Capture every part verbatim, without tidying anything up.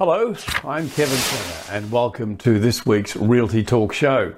Hello, I'm Kevin Turner and welcome to this week's Realty Talk Show.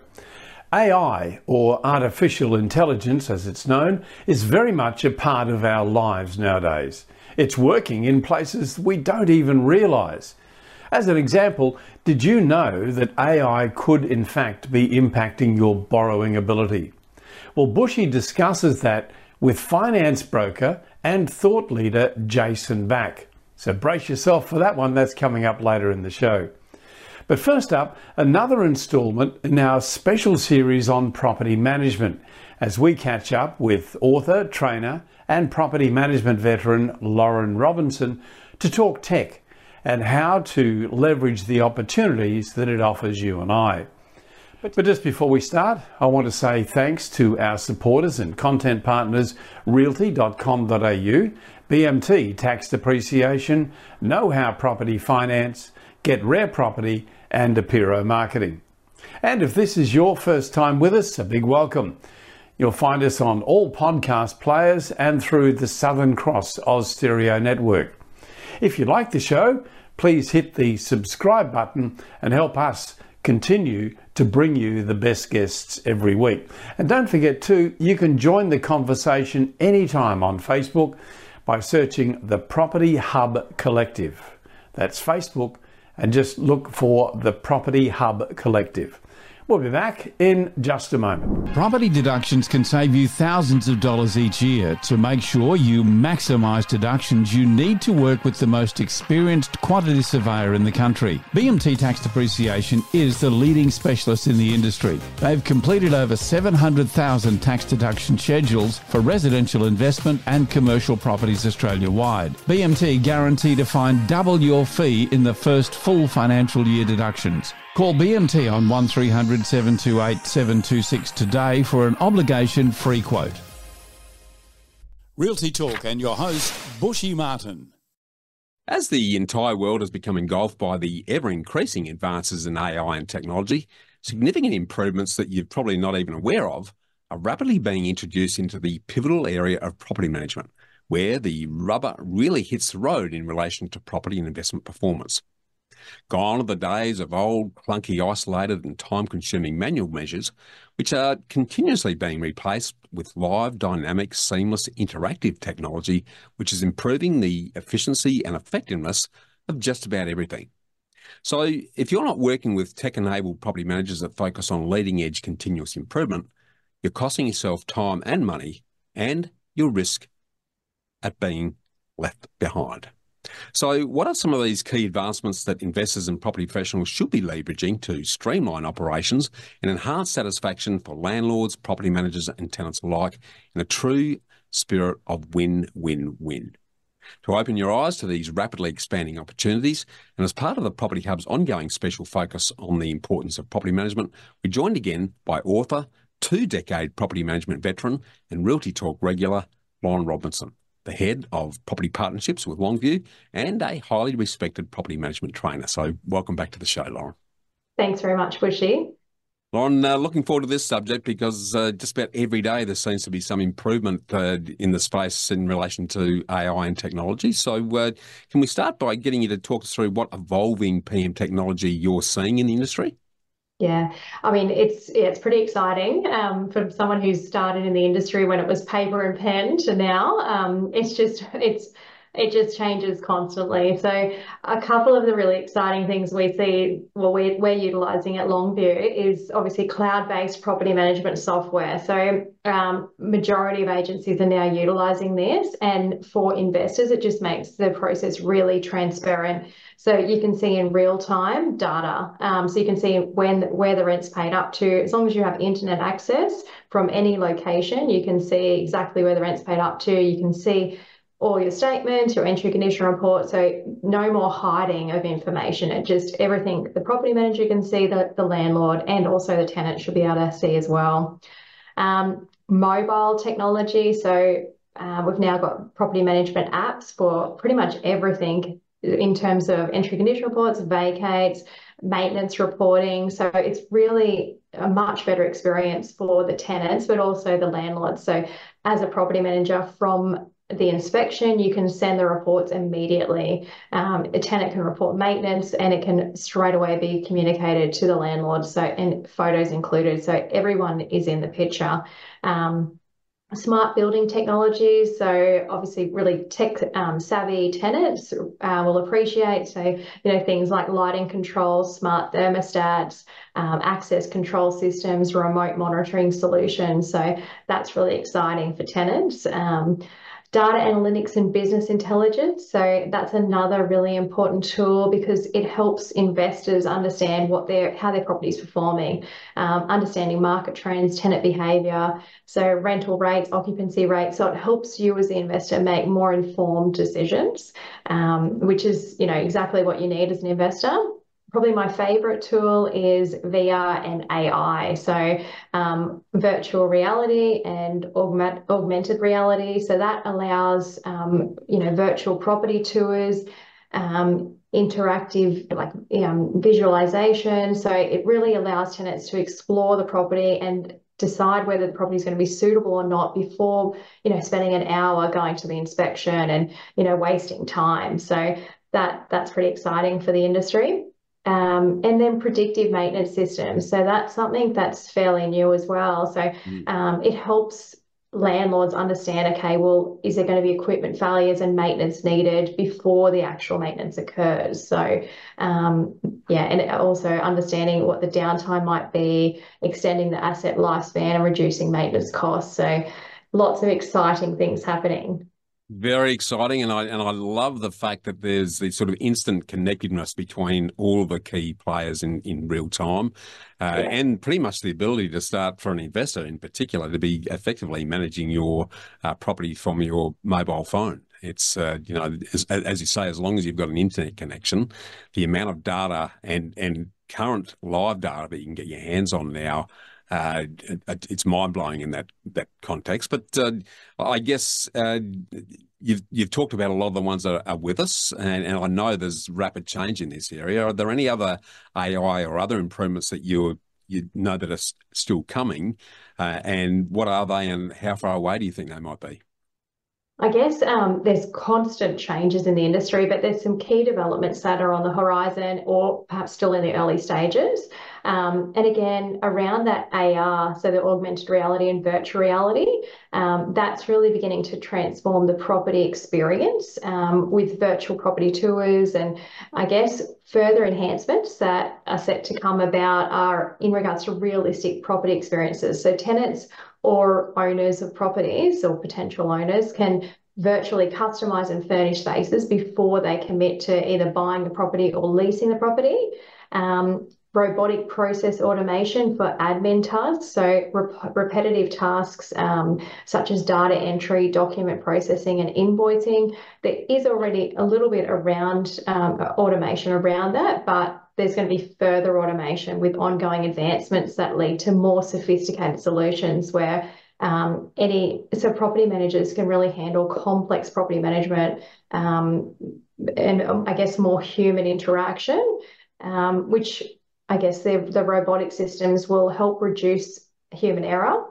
A I, or artificial intelligence as it's known, is very much a part of our lives nowadays. It's working in places we don't even realise. As an example, did you know that A I could in fact be impacting your borrowing ability? Well, Bushy discusses that with finance broker and thought leader Jason Back. So brace yourself for that one, that's coming up later in the show. But first up, another instalment in our special series on property management, as we catch up with author, trainer and property management veteran Lauren Robinson to talk tech and how to leverage the opportunities that it offers you and I. But, but just before we start, I want to say thanks to our supporters and content partners, realty dot com dot a u, B M T Tax Depreciation, Know How Property Finance, Get Rare Property and Apiro Marketing. And if this is your first time with us, a big welcome. You'll find us on all podcast players and through the Southern Cross Oz Stereo Network. If you like the show, please hit the subscribe button and help us continue to bring you the best guests every week. And don't forget too, you can join the conversation anytime on Facebook by searching the Property Hub Collective. That's Facebook, and just look for the Property Hub Collective. We'll be back in just a moment. Property deductions can save you thousands of dollars each year. To make sure you maximise deductions, you need to work with the most experienced quantity surveyor in the country. B M T Tax Depreciation is the leading specialist in the industry. They've completed over seven hundred thousand tax deduction schedules for residential investment and commercial properties Australia-wide. B M T guarantee to find double your fee in the first full financial year deductions. Call B M T on one three hundred, seven two eight, seven two six today for an obligation-free quote. Realty Talk and your host, Bushy Martin. As the entire world has become engulfed by the ever-increasing advances in A I and technology, significant improvements that you're probably not even aware of are rapidly being introduced into the pivotal area of property management, where the rubber really hits the road in relation to property and investment performance. Gone are the days of old, clunky, isolated and time-consuming manual measures, which are continuously being replaced with live, dynamic, seamless, interactive technology, which is improving the efficiency and effectiveness of just about everything. So if you're not working with tech-enabled property managers that focus on leading-edge continuous improvement, you're costing yourself time and money, and your risk at being left behind. So what are some of these key advancements that investors and property professionals should be leveraging to streamline operations and enhance satisfaction for landlords, property managers and tenants alike in a true spirit of win-win-win? To open your eyes to these rapidly expanding opportunities, and as part of the Property Hub's ongoing special focus on the importance of property management, we're joined again by author, two-decade property management veteran and Realty Talk regular, Lauren Robinson, the head of property partnerships with Longview and a highly respected property management trainer. So welcome back to the show, Lauren. Thanks very much, Bushy. Lauren, uh, looking forward to this subject because uh, just about every day there seems to be some improvement uh, in the space in relation to A I and technology. So uh, can we start by getting you to talk us through what evolving P M technology you're seeing in the industry? Yeah, I mean, it's yeah, it's pretty exciting um, for someone who's started in the industry when it was paper and pen to now. Um, it's just it's it just changes constantly. So a couple of the really exciting things we see, well, we're, we're utilising at Longview is obviously cloud-based property management software. So um, majority of agencies are now utilising this, and for investors, it just makes the process really transparent. So you can see in real time data. Um, so you can see when where the rent's paid up to. As long as you have internet access from any location, you can see exactly where the rent's paid up to. You can see all your statements, your entry condition report. So no more hiding of information. It just everything the property manager can see, the, the landlord and also the tenant should be able to see as well. Um, mobile technology. So uh, we've now got property management apps for pretty much everything in terms of entry condition reports, vacates, maintenance reporting. So it's really a much better experience for the tenants, but also the landlords. So as a property manager, from the inspection, you can send the reports immediately. Um, a tenant can report maintenance and it can straight away be communicated to the landlord, so, and photos included, so everyone is in the picture. Um, Smart building technologies, so obviously really tech um, savvy tenants uh, will appreciate. So, you know, things like lighting control, smart thermostats, um, access control systems, remote monitoring solutions. So that's really exciting for tenants. Um, Data analytics and business intelligence. So that's another really important tool because it helps investors understand what their how their property is performing, um, understanding market trends, tenant behaviour, so rental rates, occupancy rates. So it helps you as the investor make more informed decisions, um, which is, you know, exactly what you need as an investor. Probably my favourite tool is V R and A I, so um, virtual reality and augment, augmented reality. So that allows, um, you know, virtual property tours, um, interactive like um, visualization. So it really allows tenants to explore the property and decide whether the property is going to be suitable or not before, you know, spending an hour going to the inspection and, you know, wasting time. So that that's pretty exciting for the industry. Um, and then predictive maintenance systems. So that's something that's fairly new as well. So um, it helps landlords understand, okay, well, is there going to be equipment failures and maintenance needed before the actual maintenance occurs? So um, yeah, and also understanding what the downtime might be, extending the asset lifespan and reducing maintenance costs. So lots of exciting things happening. Very exciting, and I and I love the fact that there's the sort of instant connectedness between all the key players in, in real time, uh, yeah. and pretty much the ability to start, for an investor in particular, to be effectively managing your uh, property from your mobile phone. It's, uh, you know, as, as you say, as long as you've got an internet connection, the amount of data and, and current live data that you can get your hands on now, Uh, it, it's mind-blowing in that that context. But uh, I guess uh, you've you've talked about a lot of the ones that are with us, and, and I know there's rapid change in this area. Are there any other A I or other improvements that you you know that are still coming, uh, and what are they, and how far away do you think they might be? I guess um, there's constant changes in the industry, but there's some key developments that are on the horizon or perhaps still in the early stages. Um, and again, around that A R, so the augmented reality and virtual reality, um, that's really beginning to transform the property experience um, with virtual property tours. And I guess further enhancements that are set to come about are in regards to realistic property experiences. So tenants or owners of properties or potential owners can virtually customise and furnish spaces before they commit to either buying the property or leasing the property. Um, robotic process automation for admin tasks, so rep repetitive tasks um, such as data entry, document processing and invoicing. There is already a little bit around um, automation around that, but there's going to be further automation with ongoing advancements that lead to more sophisticated solutions where um, any, so property managers can really handle complex property management um, and um, I guess more human interaction, um, which I guess the, the robotic systems will help reduce human error.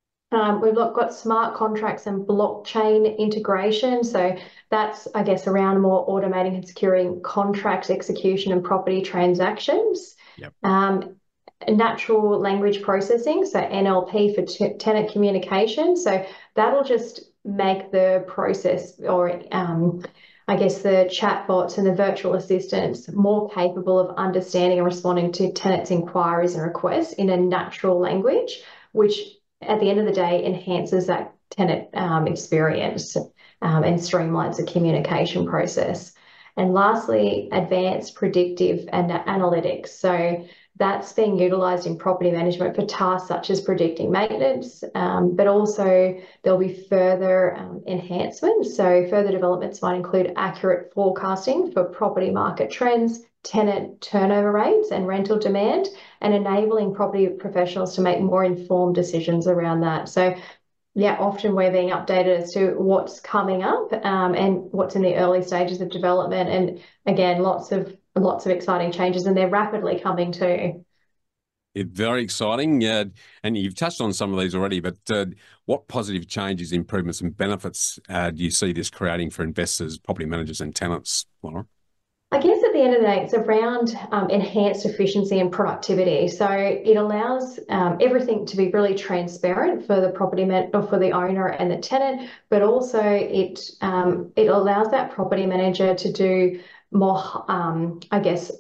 Um, we've got smart contracts and blockchain integration. So that's, I guess, around more automating and securing contract execution and property transactions. Yep. Um, natural language processing, so N L P for tenant communication. So that'll just make the process or um, I guess the chatbots and the virtual assistants more capable of understanding and responding to tenants' inquiries and requests in a natural language, which at the end of the day enhances that tenant um, experience um, and streamlines the communication process. And lastly, advanced predictive and analytics. So that's being utilised in property management for tasks such as predicting maintenance, um, but also there'll be further um, enhancements. So further developments might include accurate forecasting for property market trends, tenant turnover rates and rental demand, and enabling property professionals to make more informed decisions around that. So yeah, often we're being updated as to what's coming up um, and what's in the early stages of development. And again, lots of lots of exciting changes, and they're rapidly coming too. It's very exciting, uh, and you've touched on some of these already, but uh, what positive changes, improvements and benefits uh, do you see this creating for investors, property managers and tenants, Lauren? I guess at the end of the day, it's around um, enhanced efficiency and productivity. So it allows um, everything to be really transparent for the property man or for the owner and the tenant, but also it um, it allows that property manager to do more, um, I guess,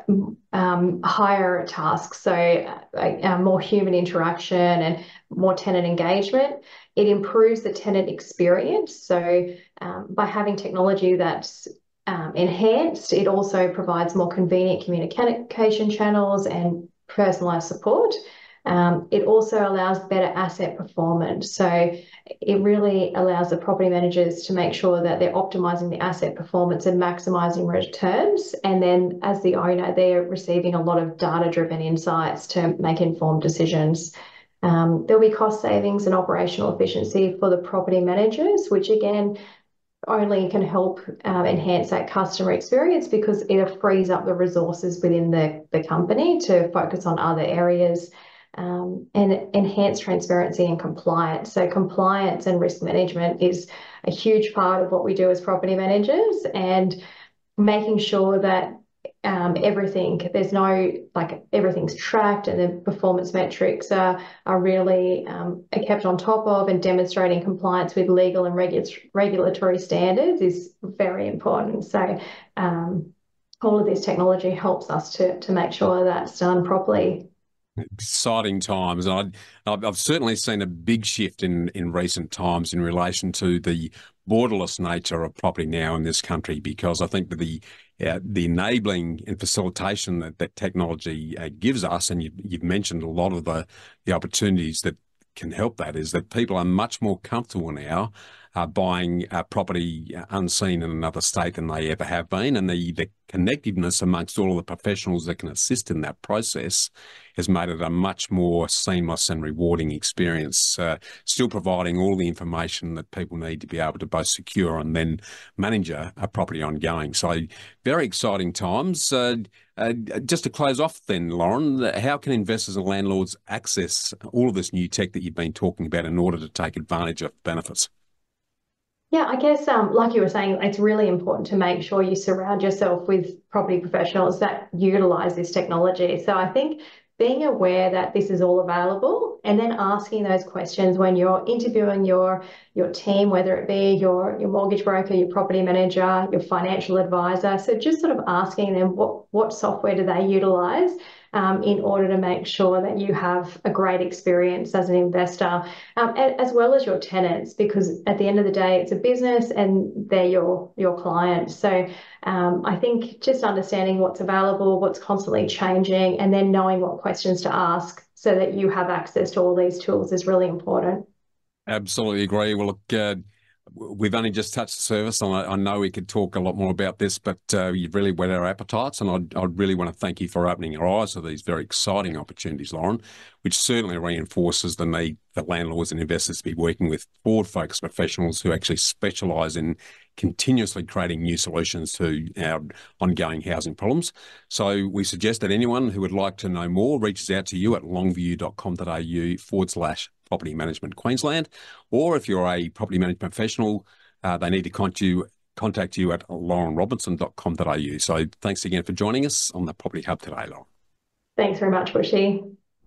um, higher tasks. So uh, more human interaction and more tenant engagement. It improves the tenant experience. So um, by having technology that's Um, enhanced, it also provides more convenient communication channels and personalised support. Um, it also allows better asset performance. So it really allows the property managers to make sure that they're optimising the asset performance and maximising returns. And then as the owner, they're receiving a lot of data-driven insights to make informed decisions. Um, there'll be cost savings and operational efficiency for the property managers, which again, only can help um, enhance that customer experience because it frees up the resources within the, the company to focus on other areas um, and enhance transparency and compliance. So compliance and risk management is a huge part of what we do as property managers, and making sure that um, everything, there's no, like everything's tracked and the performance metrics are, are really um, are kept on top of, and demonstrating compliance with legal and regu regulatory standards is very important. So um, all of this technology helps us to, to make sure that's done properly. Exciting times. I, I've certainly seen a big shift in, in recent times in relation to the borderless nature of property now in this country, because I think that the uh, the enabling and facilitation that, that technology uh, gives us, and you, you've mentioned a lot of the, the opportunities that can help that, is that people are much more comfortable now uh, buying a property unseen in another state than they ever have been, and the, the connectiveness amongst all of the professionals that can assist in that process has made it a much more seamless and rewarding experience, uh, still providing all the information that people need to be able to both secure and then manage a, a property ongoing. So very exciting times. Uh, uh, just to close off then, Lauren, how can investors and landlords access all of this new tech that you've been talking about in order to take advantage of benefits? Yeah, I guess um, like you were saying, it's really important to make sure you surround yourself with property professionals that utilise this technology. So I think being aware that this is all available, and then asking those questions when you're interviewing your your team, whether it be your, your mortgage broker, your property manager, your financial advisor. So just sort of asking them what, what software do they utilise um, in order to make sure that you have a great experience as an investor, um, as well as your tenants, because at the end of the day, it's a business and they're your, your clients. So um, I think just understanding what's available, what's constantly changing, and then knowing what questions to ask so that you have access to all these tools is really important. Absolutely agree. Well, look, uh, we've only just touched the surface, and I, I know we could talk a lot more about this, but uh, you've really whet our appetites, and I'd, I'd really want to thank you for opening our eyes to these very exciting opportunities, Lauren, which certainly reinforces the need for landlords and investors to be working with forward-focused professionals who actually specialise in continuously creating new solutions to our ongoing housing problems. So we suggest that anyone who would like to know more reaches out to you at longview.com.au forward slash Property Management Queensland, or if you're a property management professional, uh, they need to contact you, contact you at lauren robinson dot com dot a u. So thanks again for joining us on the Property Hub today, Lauren. Thanks very much, Bushy.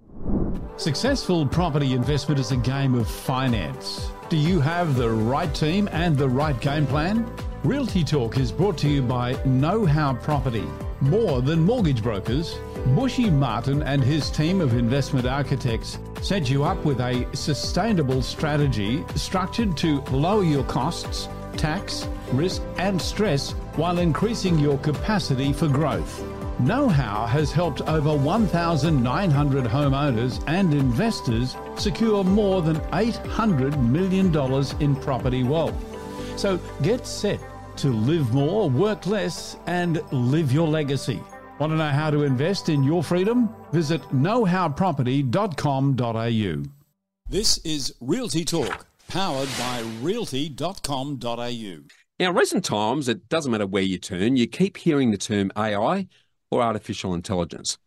Successful property investment is a game of finance. Do you have the right team and the right game plan? Realty Talk is brought to you by Know How Property. More than mortgage brokers, Bushy Martin and his team of investment architects set you up with a sustainable strategy structured to lower your costs, tax, risk and stress while increasing your capacity for growth. Know How has helped over one thousand nine hundred homeowners and investors secure more than eight hundred million dollars in property wealth. So get set to live more, work less, and live your legacy. Want to know how to invest in your freedom? Visit know how property dot com dot a u. This is Realty Talk, powered by realty dot com dot a u. Now, in recent times, it doesn't matter where you turn, you keep hearing the term A I or artificial intelligence.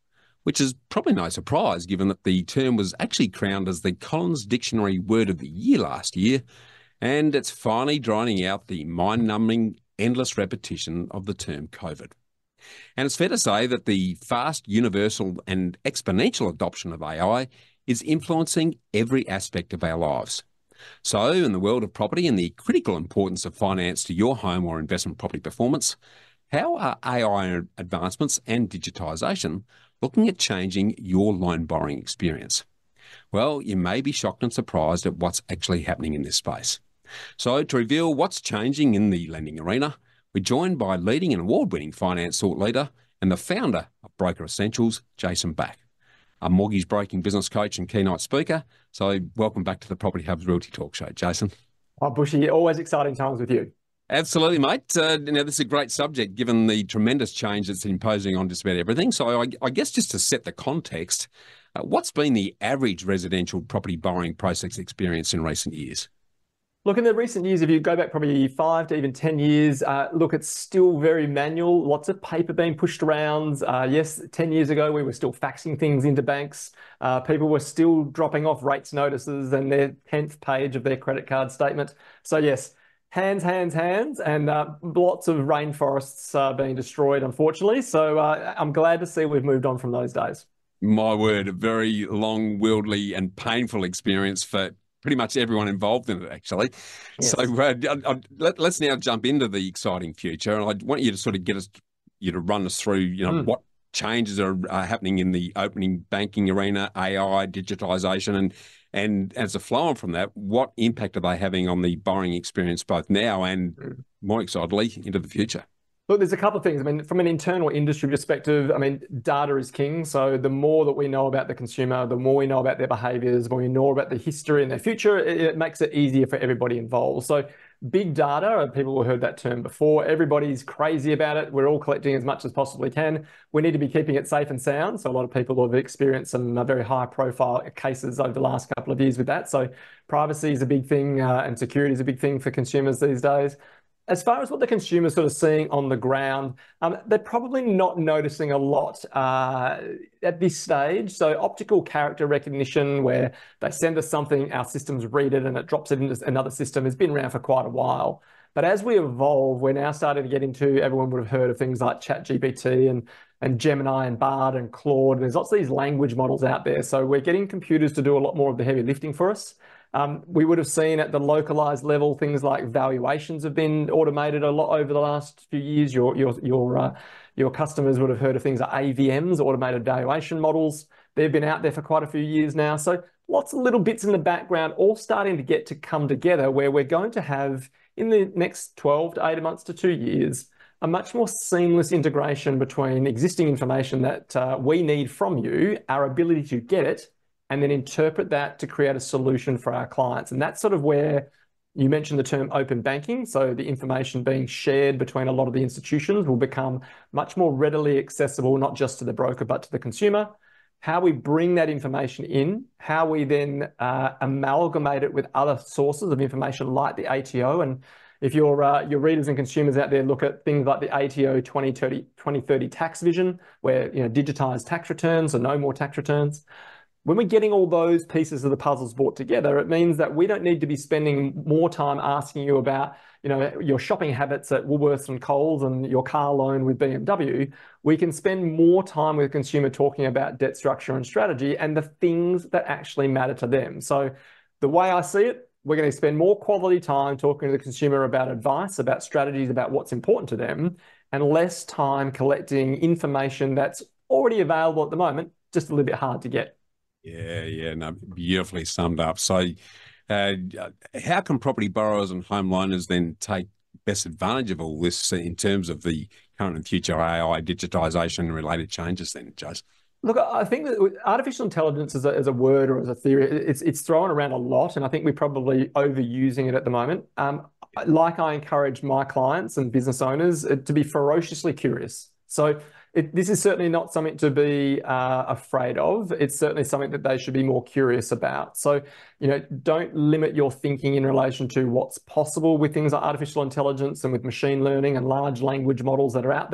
which is probably no surprise given that the term was actually crowned as the Collins Dictionary Word of the Year last year, and it's finally drowning out the mind-numbing, endless repetition of the term COVID. And it's fair to say that the fast, universal and exponential adoption of A I is influencing every aspect of our lives. So, in the world of property and the critical importance of finance to your home or investment property performance, how are A I advancements and digitisation looking at changing your loan borrowing experience? Well, you may be shocked and surprised at what's actually happening in this space. So, to reveal what's changing in the lending arena, we're joined by leading and award-winning finance thought leader and the founder of Broker Essentials, Jason Back, a mortgage broking business coach and keynote speaker. So welcome back to the Property Hub's Realty Talk Show, Jason. Oh, Bushy, always exciting times with you. Absolutely, mate. Uh, now, this is a great subject, given the tremendous change that's imposing on just about everything. So I, I guess just to set the context, uh, what's been the average residential property borrowing process experience in recent years? Look, in the recent years, if you go back probably five to even ten years, uh, look, it's still very manual, lots of paper being pushed around. Uh, yes, ten years ago, we were still faxing things into banks. Uh, people were still dropping off rates notices and their tenth page of their credit card statement. So yes, hands, hands, hands, and uh, lots of rainforests uh, being destroyed, unfortunately. So uh, I'm glad to see we've moved on from those days. My word, a very long, wieldly and painful experience for pretty much everyone involved in it, actually. Yes. So uh, I, I, let, let's now jump into the exciting future. And I want you to sort of get us, you to run us through, you know, mm. what changes are uh, happening in the opening banking arena, A I, digitisation, and and as a flow on from that, what impact are they having on the borrowing experience both now and, mm. more excitedly, into the future? Look, there's a couple of things. I mean, from an internal industry perspective, I mean, data is king. So the more that we know about the consumer, the more we know about their behaviours, the more we know about the history and their future, it, it makes it easier for everybody involved. So big data, people have heard that term before. Everybody's crazy about it. We're all collecting as much as possibly can. We need to be keeping it safe and sound. So a lot of people have experienced some very high profile cases over the last couple of years with that. So privacy is a big thing uh, and security is a big thing for consumers these days. As far as what the consumer's sort of seeing on the ground, um, they're probably not noticing a lot uh, at this stage. So optical character recognition, where they send us something, our systems read it and it drops it into another system, has been around for quite a while. But as we evolve, we're now starting to get into, everyone would have heard of things like ChatGPT and, and Gemini and Bard and Claude. There's lots of these language models out there. So we're getting computers to do a lot more of the heavy lifting for us. Um, we would have seen at the localized level, things like valuations have been automated a lot over the last few years. Your, your, your, uh, your customers would have heard of things like A V Ms, automated valuation models. They've been out there for quite a few years now. So lots of little bits in the background, all starting to get to come together, where we're going to have, in the next twelve to eighteen months to two years, a much more seamless integration between existing information that uh, we need from you, our ability to get it, and then interpret that to create a solution for our clients. And that's sort of where you mentioned the term open banking. So the information being shared between a lot of the institutions will become much more readily accessible, not just to the broker, but to the consumer. How we bring that information in, how we then uh, amalgamate it with other sources of information like the A T O. And if your, uh, your readers and consumers out there look at things like the A T O twenty thirty tax vision, where, you know, digitized tax returns or no more tax returns. When we're getting all those pieces of the puzzles brought together, it means that we don't need to be spending more time asking you about, you know, your shopping habits at Woolworths and Coles and your car loan with B M W. We can spend more time with the consumer talking about debt structure and strategy and the things that actually matter to them. So the way I see it, we're going to spend more quality time talking to the consumer about advice, about strategies, about what's important to them, and less time collecting information that's already available at the moment, just a little bit hard to get. Yeah, yeah, no, beautifully summed up. So uh, how can property borrowers and home loaners then take best advantage of all this in terms of the current and future A I, digitisation and related changes then, Jason? Look, I think that artificial intelligence as a, as a word or as a theory, it's, it's thrown around a lot, and I think we're probably overusing it at the moment. Um, like I encourage my clients and business owners to be ferociously curious. So It, this is certainly not something to be uh, afraid of. It's certainly something that they should be more curious about. So, you know, don't limit your thinking in relation to what's possible with things like artificial intelligence and with machine learning and large language models that are out there.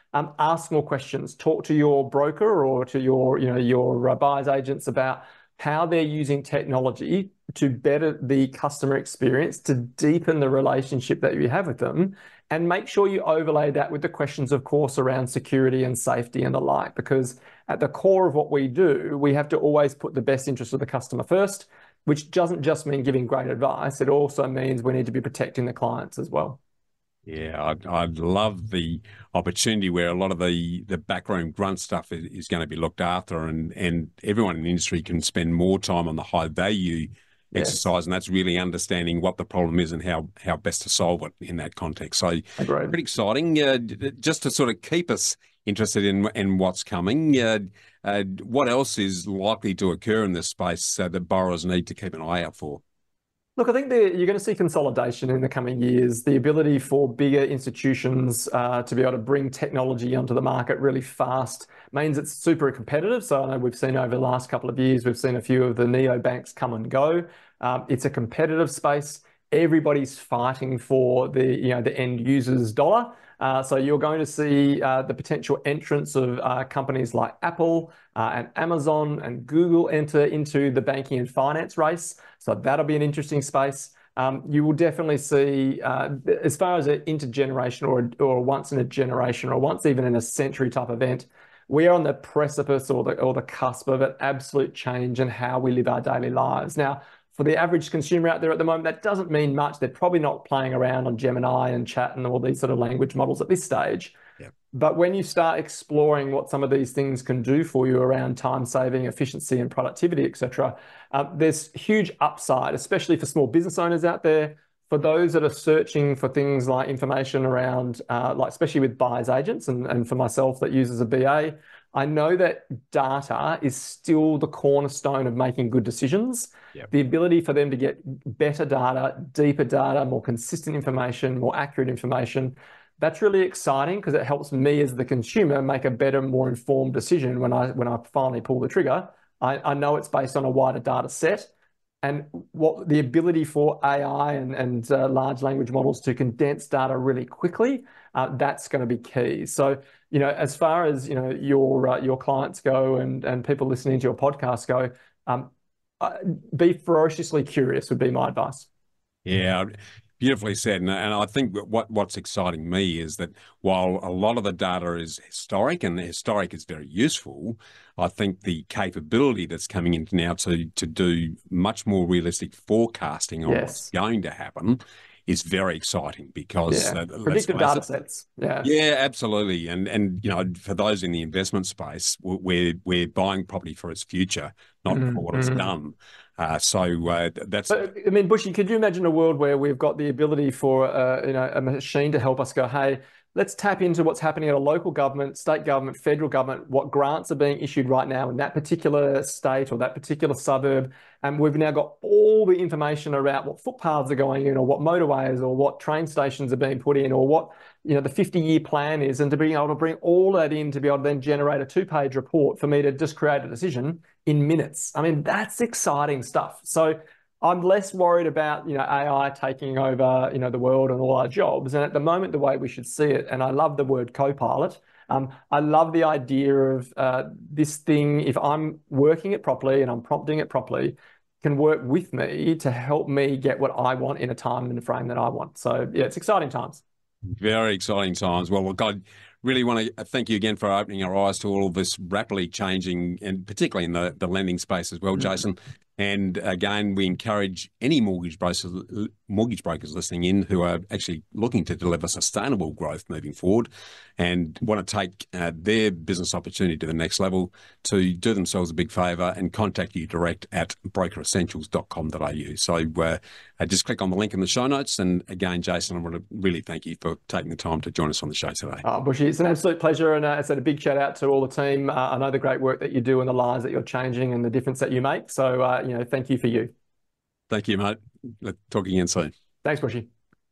Um, ask more questions. Talk to your broker or to your, you know, your uh, buyer's agents about how they're using technology to better the customer experience, to deepen the relationship that you have with them, and make sure you overlay that with the questions, of course, around security and safety and the like, because at the core of what we do, we have to always put the best interest of the customer first, which doesn't just mean giving great advice. It also means we need to be protecting the clients as well. Yeah, I'd, I'd love the opportunity where a lot of the, the backroom grunt stuff is, is going to be looked after, and, and everyone in the industry can spend more time on the high value yes. exercise, and that's really understanding what the problem is and how, how best to solve it in that context. So Agreed. Pretty exciting. Uh, just to sort of keep us interested in, in what's coming, uh, uh, what else is likely to occur in this space uh, that borrowers need to keep an eye out for? Look, I think you're going to see consolidation in the coming years. The ability for bigger institutions uh, to be able to bring technology onto the market really fast means it's super competitive. So I know we've seen over the last couple of years, we've seen a few of the neobanks come and go. Um, it's a competitive space. Everybody's fighting for the, you know, the end user's dollar. Uh, so you're going to see uh, the potential entrance of uh, companies like Apple uh, and Amazon and Google enter into the banking and finance race. So that'll be an interesting space. Um, you will definitely see, uh, as far as an intergenerational or, or once in a generation or once even in a century type event, we are on the precipice or the, or the cusp of an absolute change in how we live our daily lives. Now, for the average consumer out there at the moment, that doesn't mean much. They're probably not playing around on Gemini and Chat and all these sort of language models at this stage. Yep. But when you start exploring what some of these things can do for you around time saving, efficiency and productivity, et cetera, uh, there's huge upside, especially for small business owners out there, for those that are searching for things like information around, uh, like especially with buyer's agents and, and for myself that uses a B A, I know that data is still the cornerstone of making good decisions. Yep. The ability for them to get better data, deeper data, more consistent information, more accurate information, that's really exciting because it helps me as the consumer make a better, more informed decision when I when I finally pull the trigger. I, I know it's based on a wider data set, and what the ability for A I and, and uh, large language models to condense data really quickly, uh, that's going to be key. So, you know, as far as, you know, your uh, your clients go and, and people listening to your podcast go, um, uh, be ferociously curious would be my advice. Yeah, beautifully said. And, and I think what, what's exciting me is that while a lot of the data is historic, and the historic is very useful, I think the capability that's coming in now to, to do much more realistic forecasting on Yes. what's going to happen is very exciting because Yeah. uh, Predictive data sets. Yeah. Yeah, absolutely. And, and you know, for those in the investment space, we're, we're buying property for its future, not Mm-hmm. for what it's done. Uh, so uh, that's... But, I mean, Bushy, could you imagine a world where we've got the ability for uh, you know, a machine to help us go, hey, let's tap into what's happening at a local government, state government, federal government, what grants are being issued right now in that particular state or that particular suburb. And we've now got all the information about what footpaths are going in or what motorways or what train stations are being put in or what, you know, the fifty-year plan is, and to be able to bring all that in to be able to then generate a two-page report for me to just create a decision in minutes. I mean, that's exciting stuff. So I'm less worried about, you know, A I taking over, you know, the world and all our jobs. And at the moment, the way we should see it, and I love the word co-pilot, um, I love the idea of uh, this thing, if I'm working it properly and I'm prompting it properly, can work with me to help me get what I want in a time and a frame that I want. So yeah, it's exciting times. Very exciting times. Well, look, I really want to thank you again for opening our eyes to all of this rapidly changing, and particularly in the, the lending space as well, Jason. And again, we encourage any mortgage brokers, mortgage brokers listening in who are actually looking to deliver sustainable growth moving forward and want to take uh, their business opportunity to the next level to do themselves a big favour and contact you direct at broker essentials dot com dot a u. So uh, uh, just click on the link in the show notes. And again, Jason, I want to really thank you for taking the time to join us on the show today. Oh, Bushy, it's an absolute pleasure. And uh, I said a big shout out to all the team. Uh, I know the great work that you do and the lives that you're changing and the difference that you make. So, uh, you know, thank you for you. Thank you, mate. Let's talk again soon. Thanks, Bushy.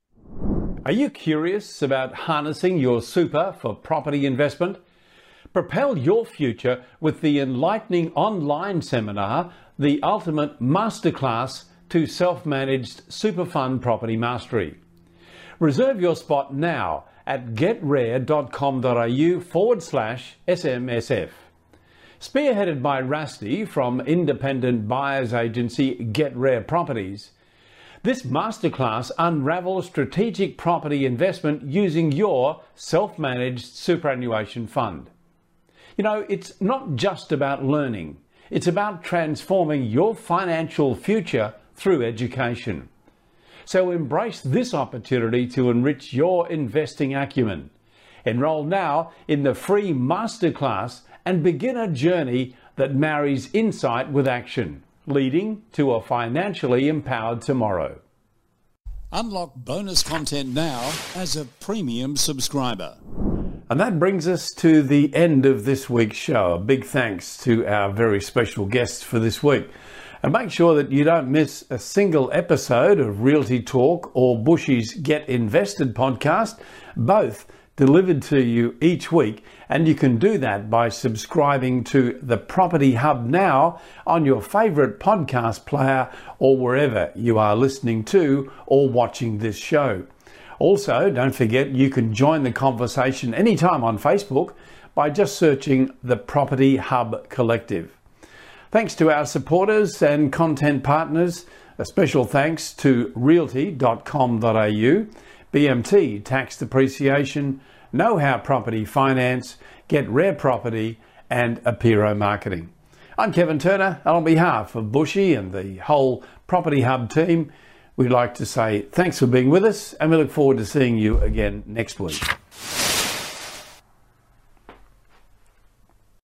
Are you curious about harnessing your super for property investment? Propel your future with the enlightening online seminar, The Ultimate Masterclass to Self-Managed Super Fund Property Mastery. Reserve your spot now at getrare.com.au forward slash SMSF. Spearheaded by Rusty from independent buyers agency Get Rare Properties, this masterclass unravels strategic property investment using your self-managed superannuation fund. You know, it's not just about learning. It's about transforming your financial future through education. So embrace this opportunity to enrich your investing acumen. Enroll now in the free masterclass and begin a journey that marries insight with action, leading to a financially empowered tomorrow. Unlock bonus content now as a premium subscriber. And that brings us to the end of this week's show. A big thanks to our very special guests for this week. And make sure that you don't miss a single episode of Realty Talk or Bushy's Get Invested podcast, both delivered to you each week. And you can do that by subscribing to the Property Hub now on your favourite podcast player or wherever you are listening to or watching this show. Also, don't forget you can join the conversation anytime on Facebook by just searching the Property Hub Collective. Thanks to our supporters and content partners. A special thanks to realty dot com dot a u, B M T Tax Depreciation, Know How Property Finance, Get Rare Property and Apiro Marketing. I'm Kevin Turner, and on behalf of Bushy and the whole Property Hub team, we'd like to say thanks for being with us, and we look forward to seeing you again next week.